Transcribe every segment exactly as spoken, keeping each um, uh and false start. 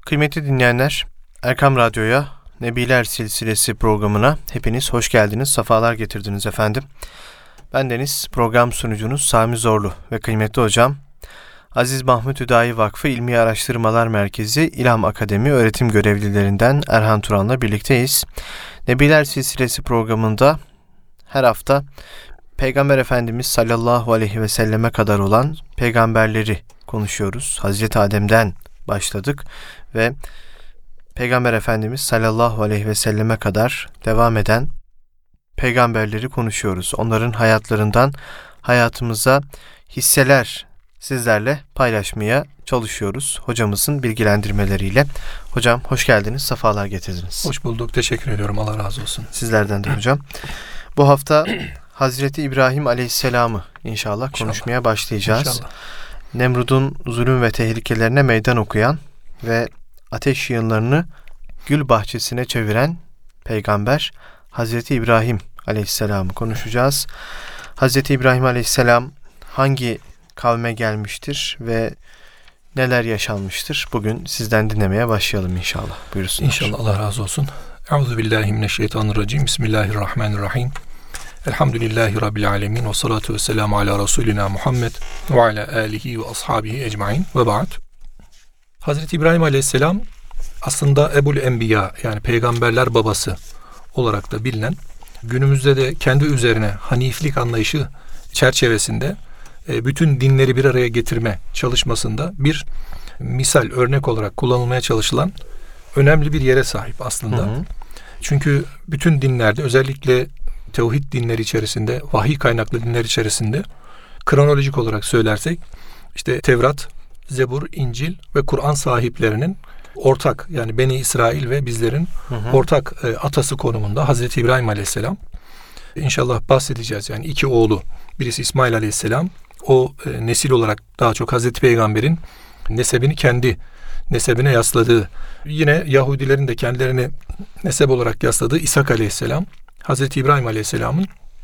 Kıymetli dinleyenler, Erkam Radyo'ya, Nebiler Silsilesi programına hepiniz hoş geldiniz, sefalar getirdiniz efendim. Bendeniz program sunucunuz Sami Zorlu ve kıymetli hocam, Aziz Mahmut Hüdayi Vakfı İlmi Araştırmalar Merkezi İlham Akademi öğretim görevlilerinden Erhan Turan'la birlikteyiz. Nebiler Silsilesi programında her hafta Peygamber Efendimiz sallallahu aleyhi ve selleme kadar olan peygamberleri konuşuyoruz. Hazreti Adem'den başladık ve Peygamber Efendimiz sallallahu aleyhi ve selleme kadar devam eden peygamberleri konuşuyoruz. Onların hayatlarından hayatımıza hisseler sizlerle paylaşmaya çalışıyoruz. Hocamızın bilgilendirmeleriyle. Hocam hoş geldiniz, sefalar getirdiniz. Hoş bulduk, teşekkür ediyorum. Allah razı olsun. Sizlerden de hocam. Bu hafta Hazreti İbrahim Aleyhisselam'ı inşallah, inşallah konuşmaya başlayacağız. İnşallah. Nemrud'un zulüm ve tehlikelerine meydan okuyan ve ateş yığınlarını gül bahçesine çeviren peygamber Hazreti İbrahim Aleyhisselam'ı konuşacağız. Hazreti İbrahim Aleyhisselam hangi kavme gelmiştir ve neler yaşanmıştır? Bugün sizden dinlemeye başlayalım inşallah. Buyursunlar. İnşallah, Allah razı olsun. Euzubillahimineşşeytanirracim. Bismillahirrahmanirrahim. Elhamdülillahi Rabbil alemin. Ve salatu ve selamu ala Resulina Muhammed ve ala alihi ve ashabihi ecmain ve ba'd. Hazreti İbrahim Aleyhisselam aslında Ebul Enbiya, yani peygamberler babası olarak da bilinen, günümüzde de kendi üzerine haniflik anlayışı çerçevesinde bütün dinleri bir araya getirme çalışmasında bir misal, örnek olarak kullanılmaya çalışılan önemli bir yere sahip aslında. Hı hı. Çünkü bütün dinlerde, özellikle tevhid dinleri içerisinde, vahiy kaynaklı dinler içerisinde kronolojik olarak söylersek işte Tevrat, Zebur, İncil ve Kur'an sahiplerinin ortak, yani Beni İsrail ve bizlerin hı hı. ortak e, atası konumunda Hazreti İbrahim Aleyhisselam. İnşallah bahsedeceğiz. Yani iki oğlu, birisi İsmail Aleyhisselam, o e, nesil olarak daha çok Hazreti Peygamber'in nesebini kendi nesebine yasladığı, yine Yahudilerin de kendilerini nesep olarak yasladığı İshak Aleyhisselam, Hazreti İbrahim Aleyhisselam'ın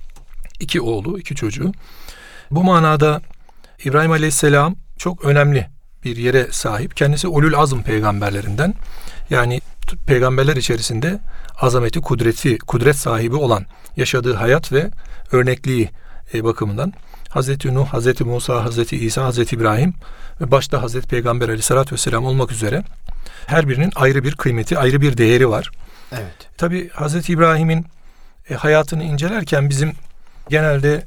iki oğlu, iki çocuğu. Bu manada İbrahim Aleyhisselam çok önemli bir yere sahip. Kendisi ulul azm peygamberlerinden. Yani peygamberler içerisinde azameti, kudreti, kudret sahibi olan, yaşadığı hayat ve örnekliği e, bakımından Hazreti Nuh, Hazreti Musa, Hazreti İsa, Hazreti İbrahim ve başta Hazreti Peygamber Aleyhisselatü Vesselam olmak üzere her birinin ayrı bir kıymeti, ayrı bir değeri var. Evet. Tabii Hazreti İbrahim'in e, hayatını incelerken bizim genelde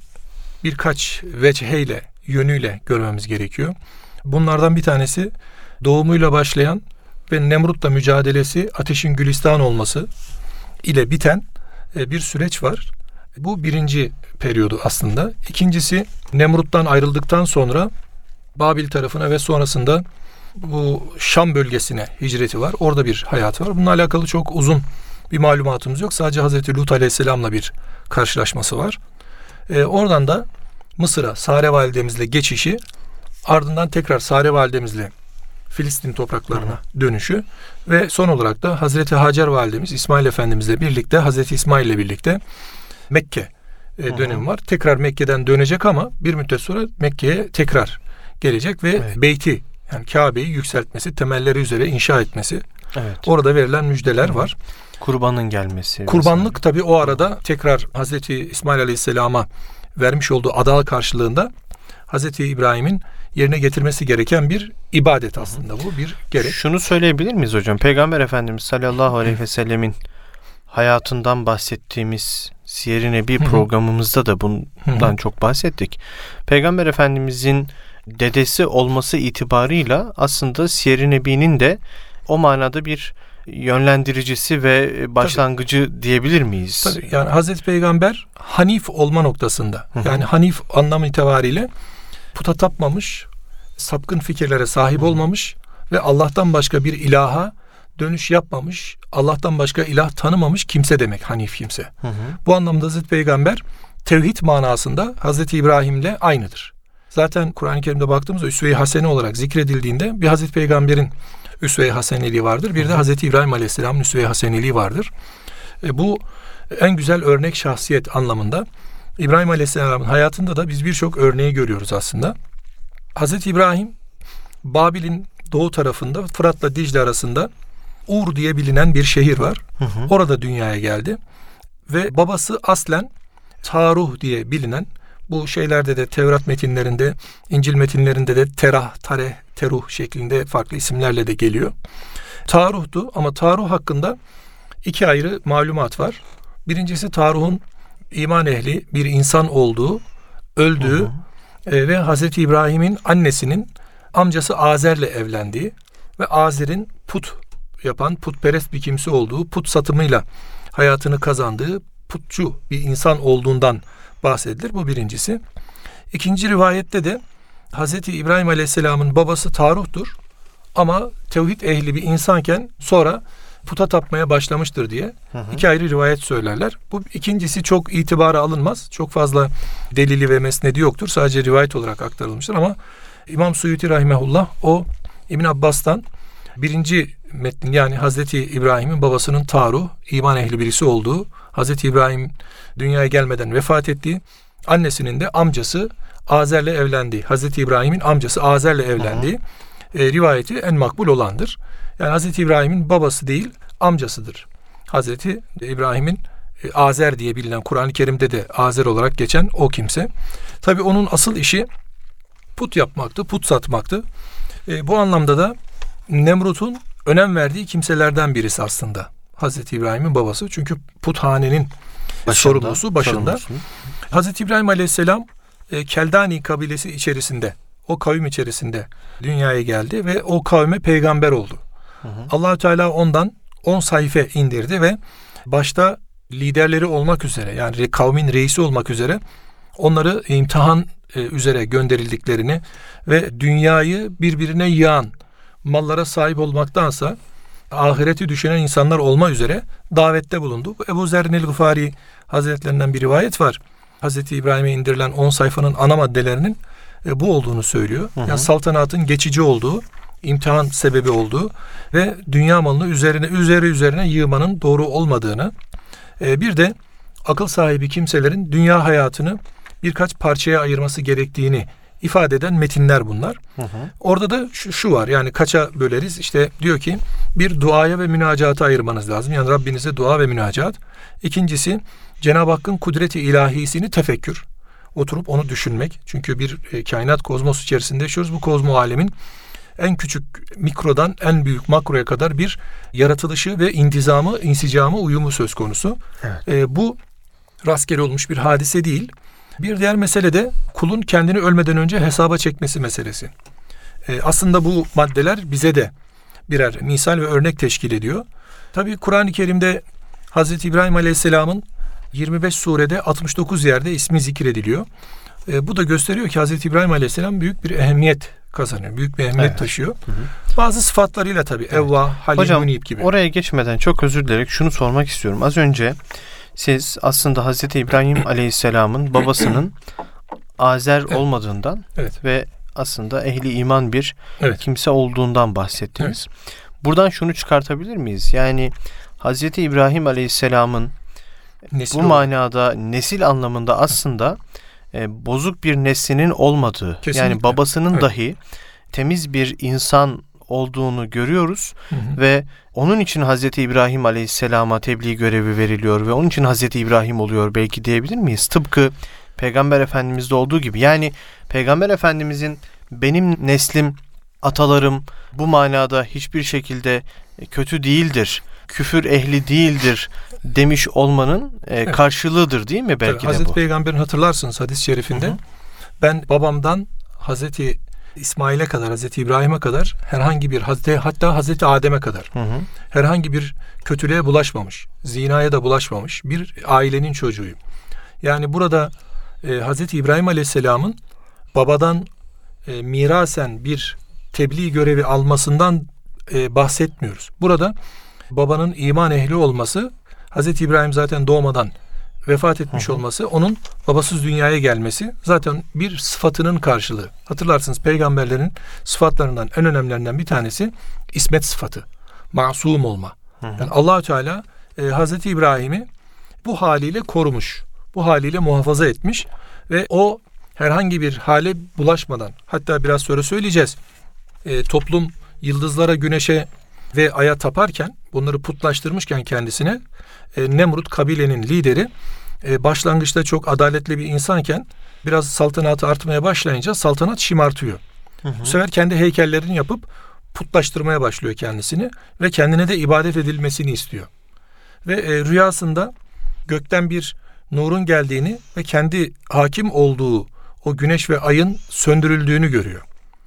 birkaç veciheyle, yönüyle görmemiz gerekiyor. Bunlardan bir tanesi doğumuyla başlayan ve Nemrut'la mücadelesi, ateşin gülistan olması ile biten e, bir süreç var. Bu birinci periyodu aslında. İkincisi, Nemrut'tan ayrıldıktan sonra Babil tarafına ve sonrasında bu Şam bölgesine hicreti var. Orada bir hayatı var. Bununla alakalı çok uzun bir malumatımız yok. Sadece Hazreti Lut Aleyhisselam'la bir karşılaşması var. Ee, oradan da Mısır'a, Sare validemizle geçişi, ardından tekrar Sare validemizle Filistin topraklarına Hı. dönüşü ve son olarak da Hazreti Hacer validemiz İsmail Efendimizle birlikte, Hazreti İsmail ile birlikte Mekke e, dönemi var. Tekrar Mekke'den dönecek ama bir müddet sonra Mekke'ye tekrar gelecek ve evet. Beyti, yani Kabe'yi yükseltmesi, temelleri üzere inşa etmesi. Evet. Orada verilen müjdeler Hı. var. Kurbanın gelmesi. Kurbanlık mesela. Tabii o arada tekrar Hazreti İsmail Aleyhisselam'a vermiş olduğu ada karşılığında Hazreti İbrahim'in yerine getirmesi gereken bir ibadet aslında, bu bir gerek. Şunu söyleyebilir miyiz hocam? Peygamber Efendimiz sallallahu aleyhi ve sellemin hayatından bahsettiğimiz Siyer-i Nebi programımızda da bundan çok bahsettik. Peygamber Efendimizin dedesi olması itibarıyla aslında Siyer-i Nebi'nin de o manada bir yönlendiricisi ve başlangıcı Tabii. diyebilir miyiz? Tabii, yani Hazreti Peygamber hanif olma noktasında, Hı-hı. yani hanif anlamı itibariyle puta tapmamış, sapkın fikirlere sahip olmamış ve Allah'tan başka bir ilaha dönüş yapmamış, Allah'tan başka ilah tanımamış kimse demek hanif kimse. Hı hı. Bu anlamda Hazreti Peygamber tevhid manasında Hazreti İbrahim'le aynıdır. Zaten Kur'an-ı Kerim'de baktığımızda üsve-i hasene olarak zikredildiğinde bir Hazreti Peygamber'in üsve-i haseneliği vardır. Bir de Hazreti İbrahim Aleyhisselam'ın üsve-i haseneliği vardır. E, bu en güzel örnek şahsiyet anlamında. İbrahim Aleyhisselam'ın hayatında da biz birçok örneği görüyoruz aslında. Hazreti İbrahim Babil'in doğu tarafında Fırat'la Dicle arasında Ur diye bilinen bir şehir var. Hı hı. Orada dünyaya geldi. Ve babası aslen Taruh diye bilinen, bu şeylerde de Tevrat metinlerinde, İncil metinlerinde de Terah, Tareh, Teruh şeklinde farklı isimlerle de geliyor. Taruh'tu ama Taruh hakkında iki ayrı malumat var. Birincisi Taruh'un iman ehli bir insan olduğu, öldüğü, hı hı. E, ve Hazreti İbrahim'in annesinin amcası Azer'le evlendiği ve Azer'in put yapan, putperest bir kimse olduğu, put satımıyla hayatını kazandığı putçu bir insan olduğundan bahsedilir. Bu birincisi. İkinci rivayette de Hazreti İbrahim Aleyhisselam'ın babası Taruh'tur ama tevhid ehli bir insanken sonra puta tapmaya başlamıştır diye hı hı. iki ayrı rivayet söylerler. Bu ikincisi çok itibara alınmaz. Çok fazla delili ve mesnedi yoktur. Sadece rivayet olarak aktarılmıştır ama İmam Suyuti rahimehullah o İbn Abbas'tan birinci metnin, yani Hazreti İbrahim'in babasının Taruh, iman ehli birisi olduğu, Hazreti İbrahim dünyaya gelmeden vefat ettiği, annesinin de amcası Azer'le evlendiği, Hazreti İbrahim'in amcası Azer'le evlendiği e, rivayeti en makbul olandır. Yani Hazreti İbrahim'in babası değil, amcasıdır. Hazreti İbrahim'in e, Azer diye bilinen, Kur'an-ı Kerim'de de Azer olarak geçen o kimse. Tabii onun asıl işi put yapmaktı, put satmaktı. E, bu anlamda da Nemrut'un önem verdiği kimselerden birisi aslında Hazreti İbrahim'in babası. Çünkü puthanenin başında, sorumlusu başında. Sorumlusu. Hazreti İbrahim Aleyhisselam e, Keldani kabilesi içerisinde, o kavim içerisinde dünyaya geldi ve o kavme peygamber oldu. Allah-u Teala ondan on sayfa indirdi ve başta liderleri olmak üzere, yani kavmin reisi olmak üzere onları imtihan e, üzere gönderildiklerini ve dünyayı birbirine yığan mallara sahip olmaktansa ahireti düşünen insanlar olma üzere davette bulundu. Ebu Zer el-Gıfari Hazretlerinden bir rivayet var. Hazreti İbrahim'e indirilen on sayfanın ana maddelerinin e, bu olduğunu söylüyor. Hı hı. Yani saltanatın geçici olduğu, imtihan sebebi olduğu ve dünya malını üzerine üzeri üzerine yığmanın doğru olmadığını, e, bir de akıl sahibi kimselerin dünya hayatını birkaç parçaya ayırması gerektiğini ifade eden metinler bunlar. Hı hı. Orada da şu, şu var, yani kaça böleriz? İşte diyor ki bir duaya ve münacata ayırmanız lazım. Yani Rabbinize dua ve münacat. İkincisi Cenab-ı Hakk'ın kudreti ilahisini tefekkür. Oturup onu düşünmek. Çünkü bir e, kainat kozmos içerisinde yaşıyoruz. Bu kozmo alemin en küçük mikrodan en büyük makroya kadar bir yaratılışı ve intizamı, insicamı, uyumu söz konusu. Evet. E, bu rastgele olmuş bir hadise değil. Bir diğer mesele de kulun kendini ölmeden önce hesaba çekmesi meselesi. E, aslında bu maddeler bize de birer misal ve örnek teşkil ediyor. Tabii Kur'an-ı Kerim'de Hazreti İbrahim Aleyhisselam'ın yirmi beş surede altmış dokuz yerde ismi zikrediliyor. E, bu da gösteriyor ki Hazreti İbrahim Aleyhisselam büyük bir ehemmiyet kazanıyor. Büyük bir ehemmiyet evet. taşıyor. Hı hı. Bazı sıfatlarıyla tabii. Evet. Evva, Halim, Hocam, Munib gibi. Oraya geçmeden çok özür dileyerek şunu sormak istiyorum. Az önce siz aslında Hazreti İbrahim Aleyhisselam'ın babasının Azer evet. olmadığından evet. ve aslında ehli iman bir evet. kimse olduğundan bahsettiniz. Evet. Buradan şunu çıkartabilir miyiz? Yani Hazreti İbrahim Aleyhisselam'ın nesil bu manada nesil anlamında aslında e, bozuk bir neslinin olmadığı, kesinlikle. Yani babasının evet. dahi temiz bir insan olduğunu görüyoruz hı hı. ve onun için Hazreti İbrahim Aleyhisselam'a tebliğ görevi veriliyor ve onun için Hazreti İbrahim oluyor belki diyebilir miyiz? Tıpkı Peygamber Efendimiz'de olduğu gibi. Yani Peygamber Efendimiz'in benim neslim, atalarım bu manada hiçbir şekilde kötü değildir, küfür ehli değildir demiş olmanın e, evet. karşılığıdır değil mi belki Tabii, de Hazreti bu? Peygamber'in hatırlarsınız hadis-i şerifinde hı hı. ben babamdan Hazreti İsmail'e kadar, Hazreti İbrahim'e kadar herhangi bir, Hazreti, hatta Hazreti Adem'e kadar hı hı. herhangi bir kötülüğe bulaşmamış, zinaya da bulaşmamış bir ailenin çocuğuyum. Yani burada e, Hazreti İbrahim Aleyhisselam'ın babadan e, mirasen bir tebliğ görevi almasından e, bahsetmiyoruz. Burada babanın iman ehli olması, Hazreti İbrahim zaten doğmadan vefat etmiş hı hı. olması, onun babasız dünyaya gelmesi zaten bir sıfatının karşılığı. Hatırlarsınız peygamberlerin sıfatlarından en önemlilerinden bir tanesi ismet sıfatı. Masum olma. Hı hı. Yani Allah-u Teala e, Hazreti İbrahim'i bu haliyle korumuş. Bu haliyle muhafaza etmiş ve o herhangi bir hale bulaşmadan, hatta biraz sonra söyleyeceğiz. E, toplum yıldızlara, güneşe ve aya taparken, bunları putlaştırmışken kendisine, e, Nemrut kabilenin lideri e, başlangıçta çok adaletli bir insanken biraz saltanatı artmaya başlayınca saltanat şımartıyor. Hı hı. Bu sefer kendi heykellerini yapıp putlaştırmaya başlıyor kendisini ve kendine de ibadet edilmesini istiyor. Ve e, rüyasında gökten bir nurun geldiğini ve kendi hakim olduğu o güneş ve ayın söndürüldüğünü görüyor.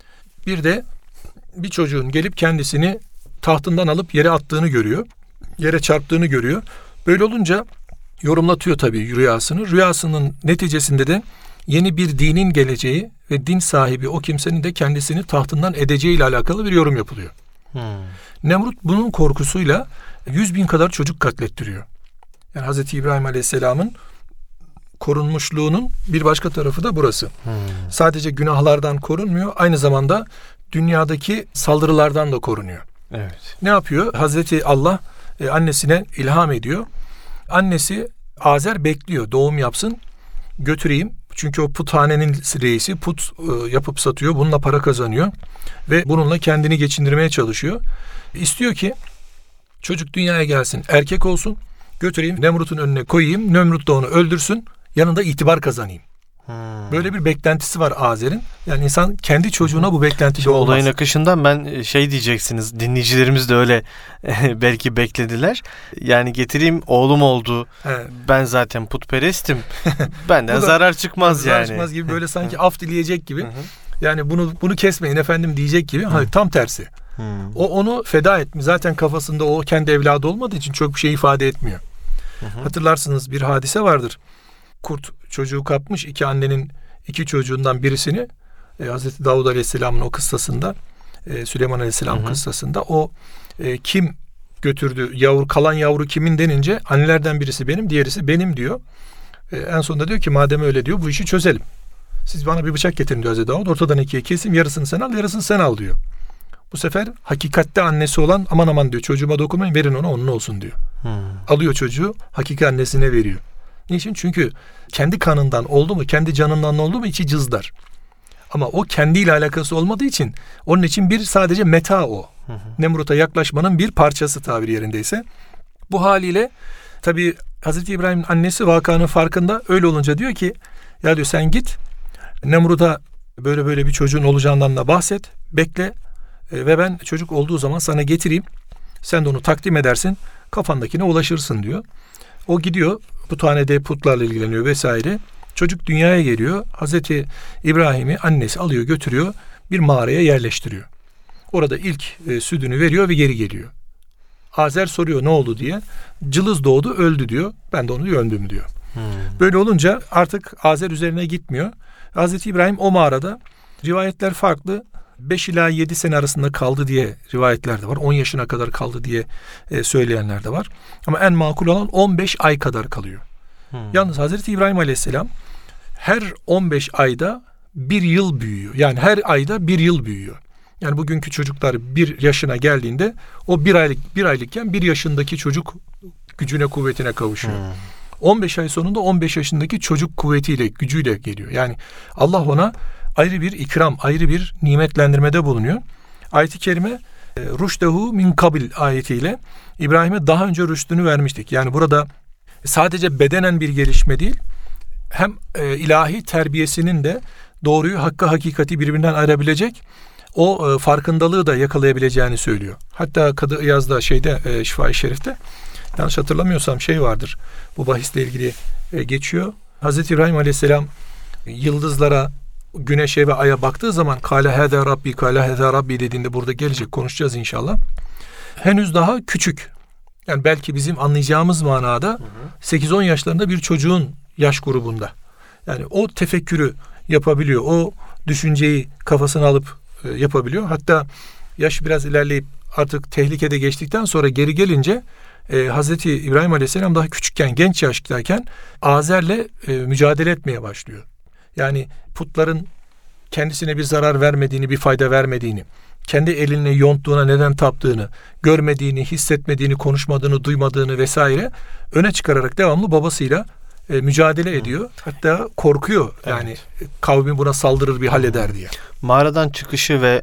Bir de bir çocuğun gelip kendisini tahtından alıp yere attığını görüyor. Yere çarptığını görüyor. Böyle olunca yorumlatıyor tabii rüyasını. Rüyasının neticesinde de yeni bir dinin geleceği ve din sahibi o kimsenin de kendisini tahtından edeceği ile alakalı bir yorum yapılıyor. Hmm. Nemrut bunun korkusuyla yüz bin kadar çocuk katlettiriyor. Yani Hazreti İbrahim Aleyhisselam'ın korunmuşluğunun bir başka tarafı da burası. Hmm. Sadece günahlardan korunmuyor, aynı zamanda dünyadaki saldırılardan da korunuyor. Evet. Ne yapıyor? Hazreti Allah e, annesine ilham ediyor. Annesi Azer bekliyor, doğum yapsın, götüreyim. Çünkü o puthanenin reisi put e, yapıp satıyor, bununla para kazanıyor ve bununla kendini geçindirmeye çalışıyor. İstiyor ki çocuk dünyaya gelsin, erkek olsun, götüreyim Nemrut'un önüne koyayım, Nemrut da onu öldürsün, yanında itibar kazanayım. Hmm. Böyle bir beklentisi var Azer'in. Yani insan kendi çocuğuna bu beklentisi olmaz. Olayın akışından ben şey diyeceksiniz, dinleyicilerimiz de öyle belki beklediler. Yani getireyim, oğlum oldu. Evet. Ben zaten putperestim. Benden zarar çıkmaz zarar yani. Zarar çıkmaz gibi, böyle sanki af dileyecek gibi. Yani bunu bunu kesmeyin efendim diyecek gibi. Hayır, tam tersi. Hmm. O onu feda etmiş. Zaten kafasında o kendi evladı olmadığı için çok bir şey ifade etmiyor. Hı hı. Hatırlarsınız, bir hadise vardır. Kurt çocuğu kapmış, iki annenin iki çocuğundan birisini, e, Hazreti Davud Aleyhisselam'ın o kıssasında, e, Süleyman Aleyhisselam hı hı. kıssasında o e, kim götürdü yavru, kalan yavru kimin denince annelerden birisi benim, diğerisi benim diyor. E, en sonunda diyor ki madem öyle diyor, bu işi çözelim. Siz bana bir bıçak getirin diyor Hazreti Davud, ortadan ikiye kesim, yarısını sen al, yarısını sen al diyor. Bu sefer hakikatte annesi olan aman aman diyor, çocuğuma dokunmayın, verin ona, onun olsun diyor. Hmm. Alıyor çocuğu, hakiki annesine veriyor. Niçin? Çünkü kendi kanından oldu mu, kendi canından oldu mu içi cızlar. Ama o kendiyle alakası olmadığı için onun için bir sadece meta o. Hı hı. Nemrut'a yaklaşmanın bir parçası tabiri yerindeyse. Bu haliyle tabii Hazreti İbrahim'in annesi vakanın farkında, öyle olunca diyor ki ya diyor sen git Nemrut'a böyle böyle bir çocuğun olacağından da bahset, bekle e, ve ben çocuk olduğu zaman sana getireyim. Sen de onu takdim edersin, kafandakine ulaşırsın diyor. O gidiyor, puthanede putlarla ilgileniyor vesaire. Çocuk dünyaya geliyor. Hazreti İbrahim'i annesi alıyor, götürüyor, bir mağaraya yerleştiriyor. Orada ilk e, sütünü veriyor ve geri geliyor. Azer soruyor ne oldu diye. Cılız doğdu, öldü diyor. Ben de onu gömdüm diyor. Hmm. Böyle olunca artık Azer üzerine gitmiyor. Hazreti İbrahim o mağarada, rivayetler farklı, beş ila yedi sene arasında kaldı diye rivayetler de var. on yaşına kadar kaldı diye e, söyleyenler de var. Ama en makul olan on beş ay kadar kalıyor. Hmm. Yalnız Hazreti İbrahim Aleyhisselam her on beş ayda bir yıl büyüyor. Yani her ayda bir yıl büyüyor. Yani bugünkü çocuklar bir yaşına geldiğinde o bir aylık bir aylıkken bir yaşındaki çocuk gücüne, kuvvetine kavuşuyor. Hmm. on beş ay sonunda on beş yaşındaki çocuk kuvvetiyle, gücüyle geliyor. Yani Allah ona ayrı bir ikram, ayrı bir nimetlendirmede bulunuyor. Ayet-i kerime rüştehu min kabil ayetiyle İbrahim'e daha önce rüştünü vermiştik. Yani burada sadece bedenen bir gelişme değil, hem e, ilahi terbiyesinin de doğruyu, hakkı, hakikati birbirinden ayırabilecek o e, farkındalığı da yakalayabileceğini söylüyor. Hatta Kadı İyaz'da şeyde e, Şifa-i Şerif'te yanlış hatırlamıyorsam şey vardır. Bu bahisle ilgili e, geçiyor. Hazreti İbrahim Aleyhisselam yıldızlara, güneşe ve aya baktığı zaman kâle hâzâ Rabbi, kâle hâzâ Rabbi dediğinde burada gelecek, konuşacağız inşallah. Henüz daha küçük. Yani belki bizim anlayacağımız manada sekiz on yaşlarında bir çocuğun yaş grubunda. Yani o tefekkürü yapabiliyor. O düşünceyi kafasına alıp e, yapabiliyor. Hatta yaş biraz ilerleyip artık tehlikede geçtikten sonra geri gelince e, Hazreti İbrahim Aleyhisselam daha küçükken, genç yaştayken Azer'le e, mücadele etmeye başlıyor. Yani putların kendisine bir zarar vermediğini, bir fayda vermediğini, kendi eline yonttuğuna neden taptığını, görmediğini, hissetmediğini, konuşmadığını, duymadığını vesaire öne çıkararak devamlı babasıyla e, mücadele ediyor. Hatta korkuyor. Yani evet. Kavmi buna saldırır bir halleder diye. Mağaradan çıkışı ve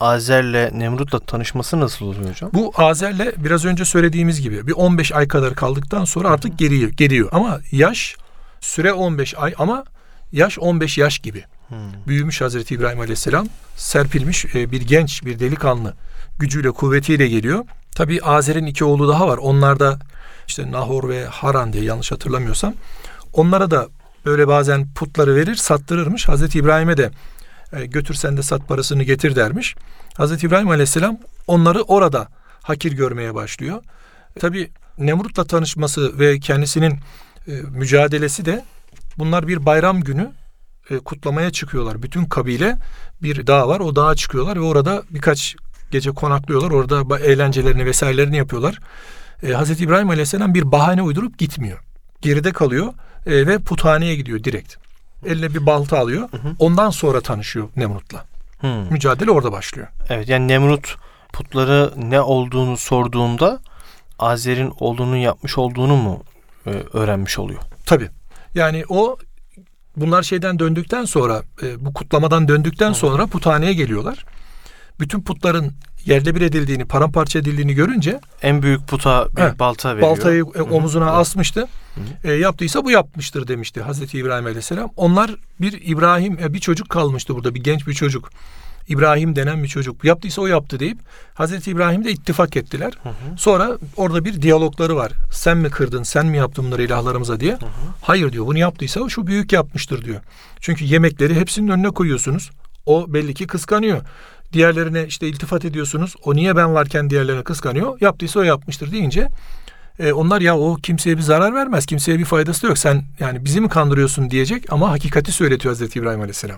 Azer'le Nemrut'la tanışması nasıl oluyor hocam? Bu Azer'le biraz önce söylediğimiz gibi bir on beş ay kadar kaldıktan sonra artık geliyor, geliyor. Ama yaş, süre on beş ay ama yaş on beş yaş gibi. Hmm. Büyümüş Hazreti İbrahim Aleyhisselam, serpilmiş bir genç, bir delikanlı gücüyle, kuvvetiyle geliyor. Tabii Azer'in iki oğlu daha var. Onlar da işte Nahor ve Haran diye, yanlış hatırlamıyorsam. Onlara da böyle bazen putları verir, sattırırmış. Hazreti İbrahim'e de e, götür sen de sat, parasını getir dermiş. Hazreti İbrahim Aleyhisselam onları orada hakir görmeye başlıyor. E, tabii Nemrut'la tanışması ve kendisinin e, mücadelesi de, bunlar bir bayram günü e, kutlamaya çıkıyorlar. Bütün kabile bir dağ var, o dağa çıkıyorlar ve orada birkaç gece konaklıyorlar. Orada eğlencelerini vesairelerini yapıyorlar. E, Hazreti İbrahim Aleyhisselam bir bahane uydurup gitmiyor. Geride kalıyor e, ve puthaneye gidiyor direkt. Eline bir balta alıyor. Hı hı. Ondan sonra tanışıyor Nemrut'la. Hı. Mücadele orada başlıyor. Evet, yani Nemrut putları ne olduğunu sorduğunda Azer'in olduğunu yapmış olduğunu mu e, öğrenmiş oluyor? Tabii. Yani o, bunlar şeyden döndükten sonra, e, bu kutlamadan döndükten hı. sonra puthaneye geliyorlar. Bütün putların yerle bir edildiğini, paramparça edildiğini görünce en büyük puta bir he, balta veriyor. Baltayı e, omuzuna Hı-hı. asmıştı. E, yaptıysa bu yapmıştır demişti Hazreti İbrahim Aleyhisselam. Onlar bir İbrahim, e, bir çocuk kalmıştı burada, bir genç bir çocuk. İbrahim denen bir çocuk. Yaptıysa o yaptı deyip Hazreti İbrahim'le ittifak ettiler. Hı-hı. Sonra orada bir diyalogları var. Sen mi kırdın, sen mi yaptın bunları ilahlarımıza diye. Hı-hı. Hayır diyor, bunu yaptıysa o şu büyük yapmıştır diyor. Çünkü yemekleri hepsinin önüne koyuyorsunuz. O belli ki kıskanıyor. Diğerlerine işte iltifat ediyorsunuz. O niye ben varken diğerlerine kıskanıyor? Yaptıysa o yapmıştır deyince e, onlar ya o kimseye bir zarar vermez. Kimseye bir faydası da yok. Sen yani bizi mi kandırıyorsun diyecek ama hakikati söyletiyor Hazreti İbrahim Aleyhisselam.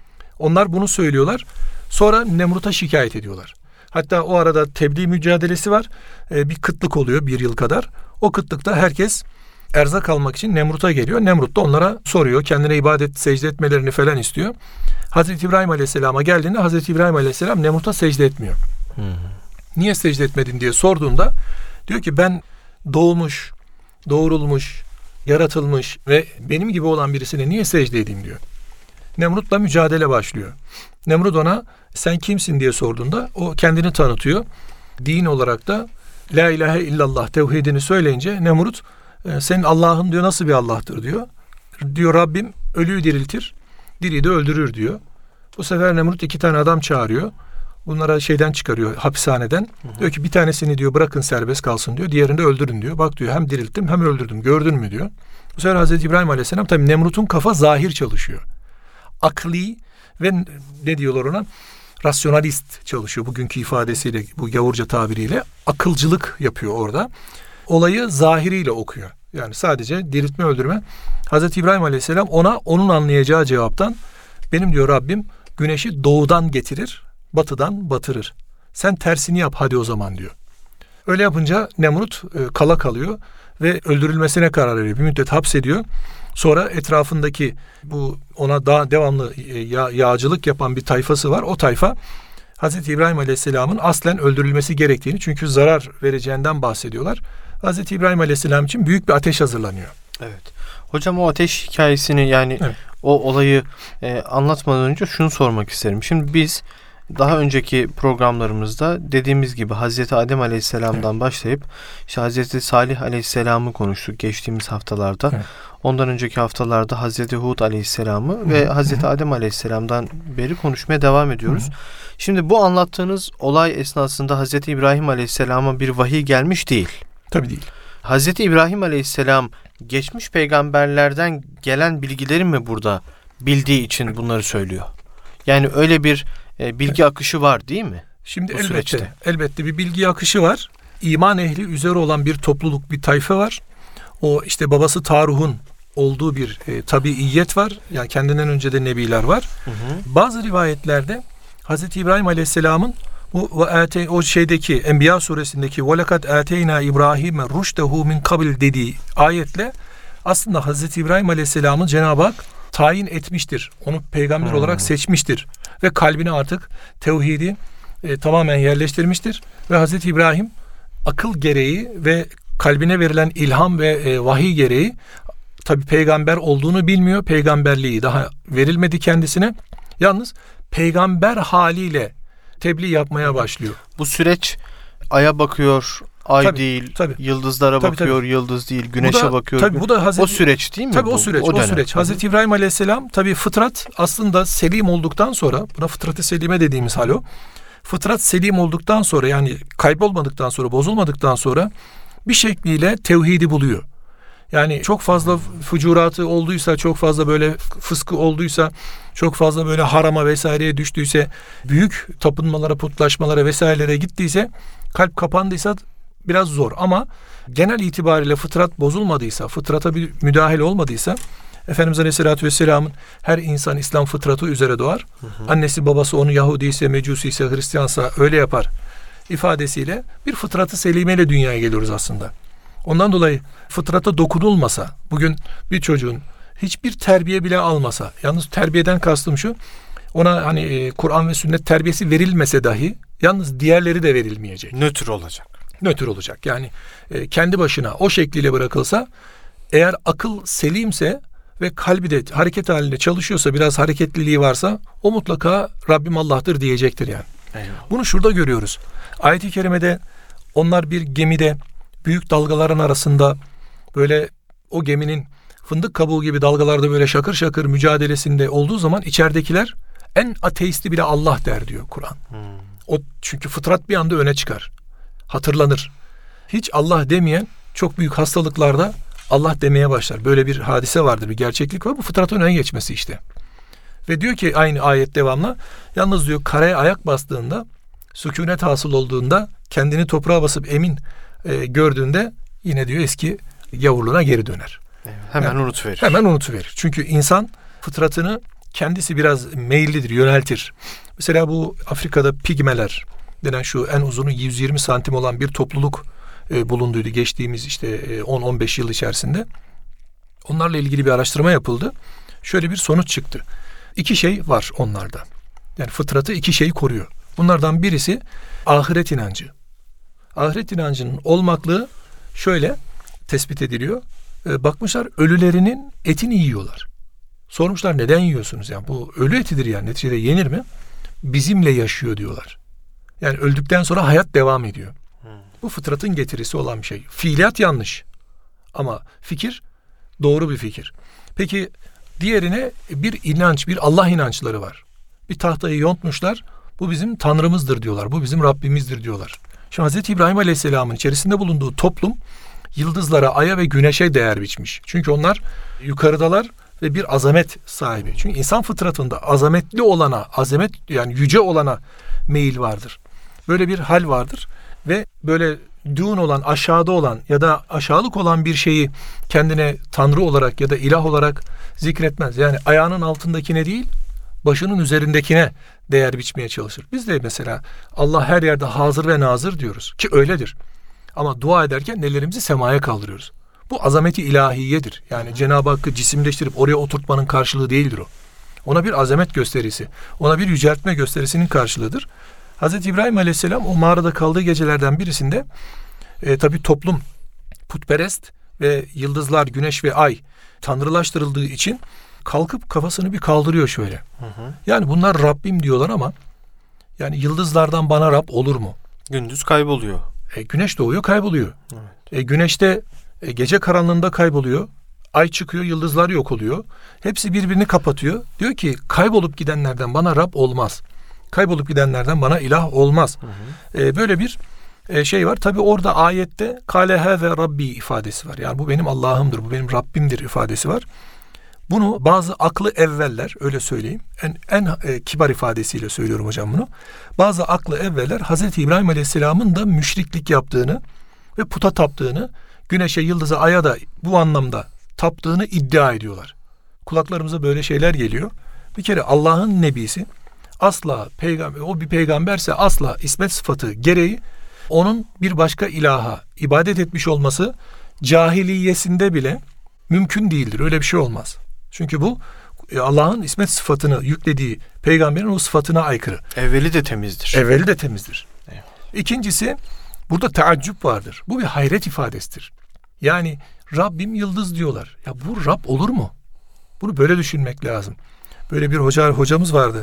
Onlar bunu söylüyorlar. Sonra Nemrut'a şikayet ediyorlar. Hatta o arada tebliğ mücadelesi var. E, bir kıtlık oluyor bir yıl kadar. O kıtlıkta herkes erzak almak için Nemrut'a geliyor. Nemrut da onlara soruyor. Kendine ibadet, secde etmelerini falan istiyor. Hazreti İbrahim Aleyhisselam'a geldiğinde Hazreti İbrahim Aleyhisselam Nemrut'a secde etmiyor. Hmm. Niye secde etmedin diye sorduğunda diyor ki ben doğmuş, doğrulmuş, yaratılmış ve benim gibi olan birisine niye secde edeyim diyor. Nemrut'la mücadele başlıyor. Nemrut ona sen kimsin diye sorduğunda o kendini tanıtıyor. Din olarak da La ilahe illallah tevhidini söyleyince Nemrut senin Allah'ın diyor nasıl bir Allah'tır diyor. Diyor Rabbim ölüyü diriltir, diriyi de öldürür diyor. Bu sefer Nemrut iki tane adam çağırıyor. Bunlara şeyden çıkarıyor, hapishaneden. Hı hı. Diyor ki bir tanesini diyor bırakın serbest kalsın diyor. Diğerini de öldürün diyor. Bak diyor hem dirilttim hem öldürdüm. Gördün mü diyor. Bu sefer Hazreti İbrahim Aleyhisselam tabii Nemrut'un kafa zahir çalışıyor. Akli ve ne diyorlar ona? Rasyonalist çalışıyor. Bugünkü ifadesiyle, bu gavurca tabiriyle akılcılık yapıyor orada. Olayı zahiriyle okuyor. Yani sadece diriltme öldürme. Hazreti İbrahim Aleyhisselam ona onun anlayacağı cevaptan benim diyor Rabbim güneşi doğudan getirir, batıdan batırır. Sen tersini yap hadi o zaman diyor. Öyle yapınca Nemrut e, kala kalıyor ve öldürülmesine karar veriyor. Bir müddet hapsediyor. Sonra etrafındaki bu ona daha devamlı e, yağ, yağcılık yapan bir tayfası var. O tayfa Hazreti İbrahim Aleyhisselam'ın aslen öldürülmesi gerektiğini, çünkü zarar vereceğinden bahsediyorlar. Hazreti İbrahim Aleyhisselam için büyük bir ateş hazırlanıyor. Evet. Hocam o ateş hikayesini yani evet. o olayı e, anlatmadan önce şunu sormak isterim. Şimdi biz daha önceki programlarımızda dediğimiz gibi Hazreti Adem Aleyhisselam'dan evet. başlayıp işte Hazreti Salih Aleyhisselam'ı konuştuk geçtiğimiz haftalarda. Evet. Ondan önceki haftalarda Hazreti Hud Aleyhisselam'ı Hı. ve Hazreti Hı. Adem Aleyhisselam'dan beri konuşmaya devam ediyoruz. Hı. Şimdi bu anlattığınız olay esnasında Hazreti İbrahim Aleyhisselam'a bir vahiy gelmiş değil. Tabii değil. Hazreti İbrahim Aleyhisselam geçmiş peygamberlerden gelen bilgileri mi burada bildiği için bunları söylüyor? Yani öyle bir e, bilgi evet. akışı var değil mi? Şimdi elbette, süreçte. elbette bir bilgi akışı var. İman ehli üzere olan bir topluluk, bir tayfa var. O işte babası Taruh'un olduğu bir e, tabiiyet var. Yani kendinden önce de nebiler var. Hı hı. Bazı rivayetlerde Hazreti İbrahim Aleyhisselam'ın bu ate, o şeydeki Enbiya suresindeki وَلَكَدْ اَتَيْنَا İbrahim'e رُشْدَهُ min kabil dediği ayetle aslında Hazreti İbrahim Aleyhisselam'ı Cenab-ı Hak tayin etmiştir. Onu peygamber hmm. olarak seçmiştir. Ve kalbine artık tevhidi e, tamamen yerleştirmiştir. Ve Hazreti İbrahim akıl gereği ve kalbine verilen ilham ve e, vahiy gereği tabi peygamber olduğunu bilmiyor. Peygamberliği daha verilmedi kendisine. Yalnız peygamber haliyle tebliğ yapmaya başlıyor. Bu süreç aya bakıyor, ay tabii, değil, tabii. yıldızlara tabii, bakıyor, tabii. yıldız değil, güneşe da, bakıyor. Tabii bu da Hazreti, o süreç değil mi? Tabii bu? o süreç, o, o süreç. Hazreti İbrahim Aleyhisselam tabii fıtrat aslında selim olduktan sonra, buna fıtrat-ı selime dediğimiz hal o. Fıtrat selim olduktan sonra, yani kaybolmadıktan sonra, bozulmadıktan sonra bir şekliyle tevhidi buluyor. Yani çok fazla fücuratı olduysa, çok fazla böyle fıskı olduysa, çok fazla böyle harama vesaireye düştüyse, büyük tapınmalara, putlaşmalara vesairelere gittiyse, kalp kapandıysa biraz zor. Ama genel itibariyle fıtrat bozulmadıysa, fıtrata bir müdahale olmadıysa, Efendimiz Aleyhisselatü Vesselam'ın her insan İslam fıtratı üzere doğar. Hı hı. Annesi babası onu Yahudi ise, Mecusi ise, Hristiyansa öyle yapar ifadesiyle bir fıtratı selimeyle dünyaya geliyoruz aslında. Ondan dolayı fıtrata dokunulmasa, bugün bir çocuğun hiçbir terbiye bile almasa, yalnız terbiyeden kastım şu, ona hani e, Kur'an ve sünnet terbiyesi verilmese dahi, yalnız diğerleri de verilmeyecek. Nötr olacak. Nötr olacak. Yani e, kendi başına o şekliyle bırakılsa, eğer akıl selimse ve kalbi de hareket halinde çalışıyorsa, biraz hareketliliği varsa, o mutlaka Rabbim Allah'tır diyecektir yani. Eyvallah. Bunu şurada görüyoruz. Ayet-i kerimede onlar bir gemide büyük dalgaların arasında böyle o geminin fındık kabuğu gibi dalgalarda böyle şakır şakır mücadelesinde olduğu zaman içeridekiler en ateisti bile Allah der diyor Kur'an. Hmm. O çünkü fıtrat bir anda öne çıkar. Hatırlanır. Hiç Allah demeyen çok büyük hastalıklarda Allah demeye başlar. Böyle bir hadise vardır, bir gerçeklik var. Bu fıtratın öne geçmesi işte. Ve diyor ki aynı ayet devamlı, yalnız diyor karaya ayak bastığında, sükunet hasıl olduğunda, kendini toprağa basıp emin e, gördüğünde yine diyor eski yavurluğuna geri döner. Evet, hemen yani, unutuverir. Hemen unutuverir. Çünkü insan fıtratını kendisi biraz meyillidir, yöneltir. Mesela bu Afrika'da pigmeler denen şu en uzunu yüz yirmi santim olan bir topluluk e, bulunduydu geçtiğimiz işte e, on on beş yıl içerisinde. Onlarla ilgili bir araştırma yapıldı. Şöyle bir sonuç çıktı. İki şey var onlarda. Yani fıtratı iki şeyi koruyor. Bunlardan birisi ahiret inancı. Ahiret inancının olmaklığı şöyle tespit ediliyor. E, bakmışlar ölülerinin etini yiyorlar. Sormuşlar neden yiyorsunuz? Yani bu ölü etidir yani, neticede yenir mi? Bizimle yaşıyor diyorlar. Yani öldükten sonra hayat devam ediyor. Hmm. Bu fıtratın getirisi olan bir şey. Fiiliyat yanlış. Ama fikir doğru bir fikir. Peki diğerine bir inanç, bir Allah inançları var. Bir tahtayı yontmuşlar. Bu bizim Tanrımızdır diyorlar. Bu bizim Rabbimizdir diyorlar. Şimdi Hazreti İbrahim Aleyhisselam'ın içerisinde bulunduğu toplum yıldızlara, aya ve güneşe değer biçmiş. Çünkü onlar yukarıdalar ve bir azamet sahibi. Çünkü insan fıtratında azametli olana, azamet yani yüce olana meyil vardır. Böyle bir hal vardır ve böyle dün olan, aşağıda olan ya da aşağılık olan bir şeyi kendine Tanrı olarak ya da ilah olarak zikretmez. Yani ayağının altındakine değil, başının üzerindekine değer biçmeye çalışır. Biz de mesela Allah her yerde hazır ve nazır diyoruz ki öyledir. Ama dua ederken ellerimizi semaya kaldırıyoruz. Bu azameti ilahiyedir. Yani Cenab-ı Hakk'ı cisimleştirip oraya oturtmanın karşılığı değildir o. Ona bir azamet gösterisi, ona bir yüceltme gösterisinin karşılığıdır. Hazreti İbrahim Aleyhisselam o mağarada kaldığı gecelerden birisinde e, tabii toplum putperest ve yıldızlar, güneş ve ay tanrılaştırıldığı için kalkıp kafasını bir kaldırıyor şöyle. Hı hı. Yani bunlar Rabbim diyorlar ama yani yıldızlardan bana Rab olur mu? Gündüz kayboluyor. E, güneş doğuyor, kayboluyor. Evet. E, güneşte e, gece karanlığında kayboluyor. Ay çıkıyor, yıldızlar yok oluyor. Hepsi birbirini kapatıyor. Diyor ki kaybolup gidenlerden bana Rab olmaz. Kaybolup gidenlerden bana ilah olmaz. Hı hı. E, böyle bir e, şey var. Tabi orada ayette kâlehe ve Rabbi ifadesi var. Yani bu benim Allah'ımdır, bu benim Rabbimdir ifadesi var. Bunu bazı aklı evveller, öyle söyleyeyim, en, en e, kibar ifadesiyle söylüyorum hocam bunu. Bazı aklı evveller Hazreti İbrahim Aleyhisselam'ın da müşriklik yaptığını ve puta taptığını, güneşe, yıldıza, aya da bu anlamda taptığını iddia ediyorlar. Kulaklarımıza böyle şeyler geliyor. Bir kere Allah'ın nebisi asla peygamber, o bir peygamberse asla ismet sıfatı gereği onun bir başka ilaha ibadet etmiş olması cahiliyesinde bile mümkün değildir. Öyle bir şey olmaz. Çünkü bu Allah'ın ismet sıfatını yüklediği peygamberin o sıfatına aykırı. Evveli de temizdir. Evveli de temizdir. Evet. İkincisi burada teaccüp vardır. Bu bir hayret ifadesidir. Yani Rabbim yıldız diyorlar. Ya bu Rab olur mu? Bunu böyle düşünmek lazım. Böyle bir hoca hocamız vardı.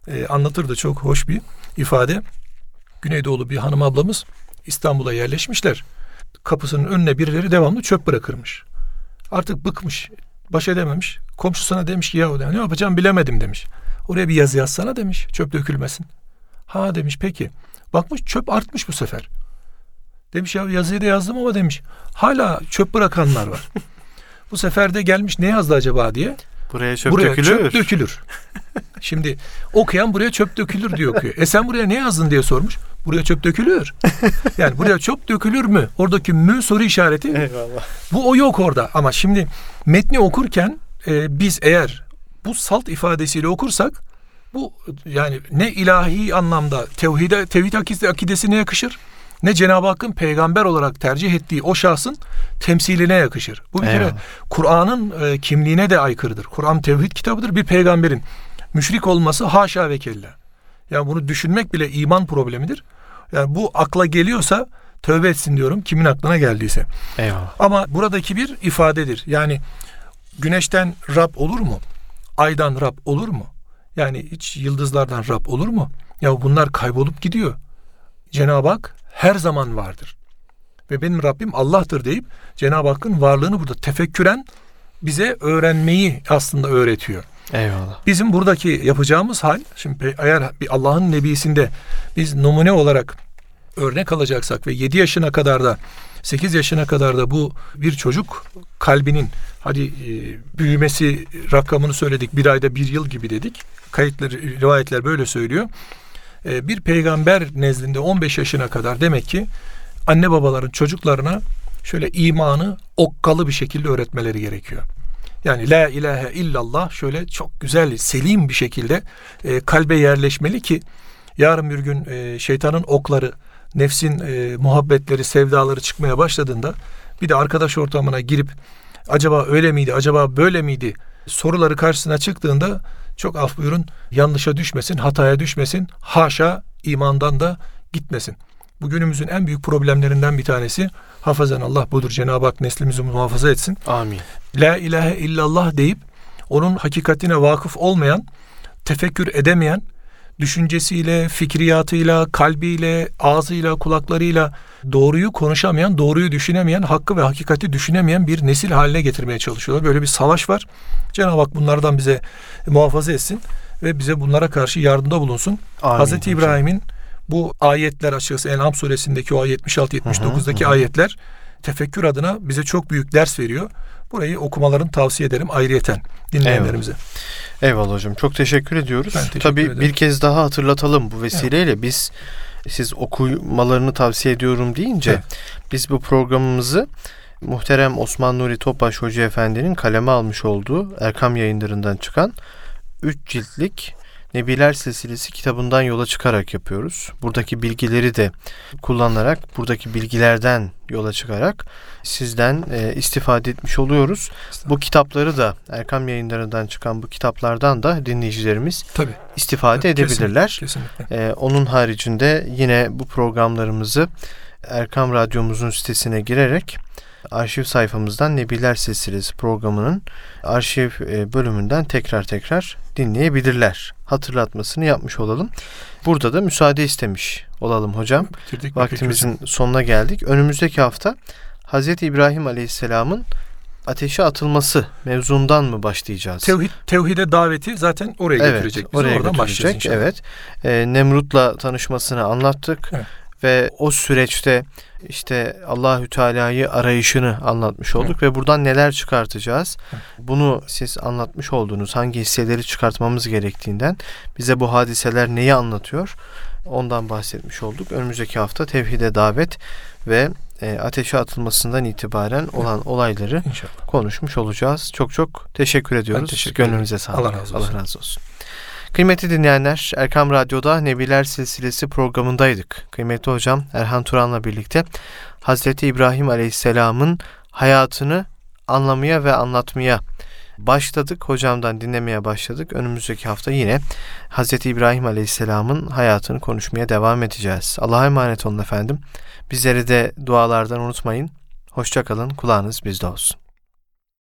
e, anlatırdı, çok hoş bir ifade. Güneydoğulu bir hanım ablamız İstanbul'a yerleşmişler. Kapısının önüne birileri devamlı çöp bırakırmış. Artık bıkmış, baş edememiş. Komşusuna demiş ki ya ne yapacağım bilemedim demiş. Oraya bir yazı yazsana demiş, çöp dökülmesin. Ha demiş, peki. Bakmış çöp artmış bu sefer. Demiş ya yazıyı da yazdım ama demiş hala çöp bırakanlar var. Bu sefer de gelmiş ne yazdı acaba diye. Buraya çöp buraya dökülür. Çöp dökülür. Şimdi okuyan buraya çöp dökülür diye okuyor. E sen buraya ne yazdın diye sormuş. Buraya çöp dökülür. Yani buraya çöp dökülür mü? Oradaki mü soru işareti. Eyvallah. Bu o yok orada. Ama şimdi metni okurken e, biz eğer bu salt ifadesiyle okursak bu yani ne ilahi anlamda tevhide, tevhid akidesine yakışır, ne Cenab-ı Hakk'ın peygamber olarak tercih ettiği o şahsın temsiline yakışır. Bu bir kere Kur'an'ın e, kimliğine de aykırıdır. Kur'an tevhid kitabıdır. Bir peygamberin müşrik olması haşa ve kella. Yani bunu düşünmek bile iman problemidir. Yani bu akla geliyorsa tövbe etsin diyorum, kimin aklına geldiyse. Eyvallah. Ama buradaki bir ifadedir. Yani güneşten Rab olur mu? Aydan Rab olur mu? Yani hiç yıldızlardan Rab olur mu? Ya bunlar kaybolup gidiyor. Cenab-ı Hak her zaman vardır. Ve benim Rabbim Allah'tır deyip Cenab-ı Hakk'ın varlığını burada tefekküren bize öğrenmeyi aslında öğretiyor. Eyvallah. Bizim buradaki yapacağımız hal, şimdi eğer bir Allah'ın nebisinde biz numune olarak örnek alacaksak ve yedi yaşına kadar da sekiz yaşına kadar da bu bir çocuk kalbinin hadi e, büyümesi rakamını söyledik, bir ayda bir yıl gibi dedik. Kayıtları, rivayetler böyle söylüyor. E, bir peygamber nezdinde on beş yaşına kadar demek ki anne babaların çocuklarına şöyle imanı okkalı bir şekilde öğretmeleri gerekiyor. Yani la ilahe illallah şöyle çok güzel, selim bir şekilde e, kalbe yerleşmeli ki yarın bir gün e, şeytanın okları, nefsin e, muhabbetleri, sevdaları çıkmaya başladığında bir de arkadaş ortamına girip acaba öyle miydi, acaba böyle miydi soruları karşısına çıktığında çok af buyurun yanlışa düşmesin, hataya düşmesin, haşa imandan da gitmesin. Bugünümüzün en büyük problemlerinden bir tanesi hafazan Allah budur. Cenab-ı Hak neslimizi muhafaza etsin. Amin. La ilahe illallah deyip onun hakikatine vakıf olmayan, tefekkür edemeyen, düşüncesiyle, fikriyatıyla, kalbiyle, ağzıyla, kulaklarıyla doğruyu konuşamayan, doğruyu düşünemeyen, hakkı ve hakikati düşünemeyen bir nesil haline getirmeye çalışıyorlar. Böyle bir savaş var. Cenab-ı Hak bunlardan bize muhafaza etsin ve bize bunlara karşı yardımda bulunsun. Amin. Hazreti İbrahim'in bu ayetler açıkçası En'am suresindeki o yetmiş altı yetmiş dokuzdaki hı hı. ayetler ayetler adına bize çok büyük ders veriyor. Burayı okumalarını tavsiye ederim ayrıyeten dinleyenlerimize. Eyvallah, Eyvallah hocam. Çok teşekkür ediyoruz. Teşekkür Tabii ederim. Bir kez daha hatırlatalım bu vesileyle. Evet. Biz siz okumalarını tavsiye ediyorum deyince evet. biz bu programımızı muhterem Osman Nuri Topbaş Hoca Efendi'nin kaleme almış olduğu Erkam Yayınları'ndan çıkan üç ciltlik Nebiler Silsilesi kitabından yola çıkarak yapıyoruz. Buradaki bilgileri de kullanarak, buradaki bilgilerden yola çıkarak sizden e, istifade etmiş oluyoruz. Bu kitapları da Erkam Yayınları'ndan çıkan bu kitaplardan da dinleyicilerimiz Tabii. istifade Tabii, edebilirler. Kesinlikle, kesinlikle. E, onun haricinde yine bu programlarımızı Erkam Radyomuzun sitesine girerek arşiv sayfamızdan Nebiler Silsilesi programının arşiv bölümünden tekrar tekrar dinleyebilirler. Hatırlatmasını yapmış olalım. Burada da müsaade istemiş olalım hocam. Bitirdik, Vaktimizin hocam. sonuna geldik. Önümüzdeki hafta Hazreti İbrahim Aleyhisselam'ın ateşe atılması mevzundan mı başlayacağız? Tevhid, tevhide daveti zaten oraya evet, götürecek. Biz oraya oradan başlayacağız inşallah. Evet. Ee, Nemrut'la tanışmasını anlattık. Evet. Ve o süreçte işte Allahü Teala'yı arayışını anlatmış olduk Hı. ve buradan neler çıkartacağız? Hı. Bunu siz anlatmış oldunuz. Hangi hisseleri çıkartmamız gerektiğinden, bize bu hadiseler neyi anlatıyor? Ondan bahsetmiş olduk. Önümüzdeki hafta tevhide davet ve e, ateşe atılmasından itibaren olan Hı. olayları İnşallah. konuşmuş olacağız. Çok çok teşekkür ediyoruz. Teşekkür Gönlünüze sağlık. Allah razı olsun. Allah razı olsun. Kıymetli dinleyenler, Erkam Radyo'da Nebiler Silsilesi programındaydık. Kıymetli hocam Erhan Turan'la birlikte Hazreti İbrahim Aleyhisselam'ın hayatını anlamaya ve anlatmaya başladık. Hocamdan dinlemeye başladık. Önümüzdeki hafta yine Hazreti İbrahim Aleyhisselam'ın hayatını konuşmaya devam edeceğiz. Allah'a emanet olun efendim. Bizleri de dualardan unutmayın. Hoşça kalın. Kulağınız bizde olsun.